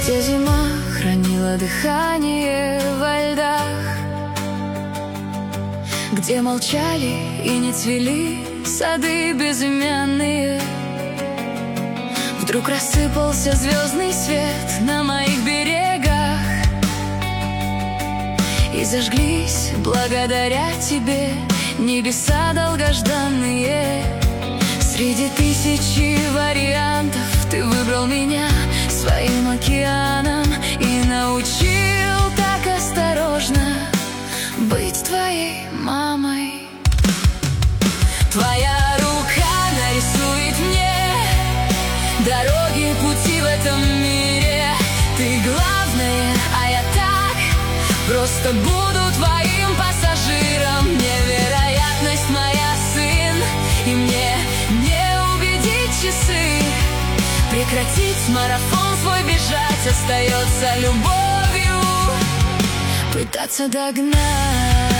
Где зима хранила дыхание во льдах, где молчали и не цвели сады безымянные. Вдруг рассыпался звездный свет на моих берегах, и зажглись благодаря тебе небеса долгожданные. Среди тысячи вариантов ты выбрал меня своим океаном и научил так осторожно быть твоей мамой. Твоя рука нарисует мне дороги, пути в этом мире. Ты главное, а я так просто буду твоим пассажиром. Невероятность моя, сын, и мне не убедить часы. Прекратить марафон свой бежать, остается любовью пытаться догнать.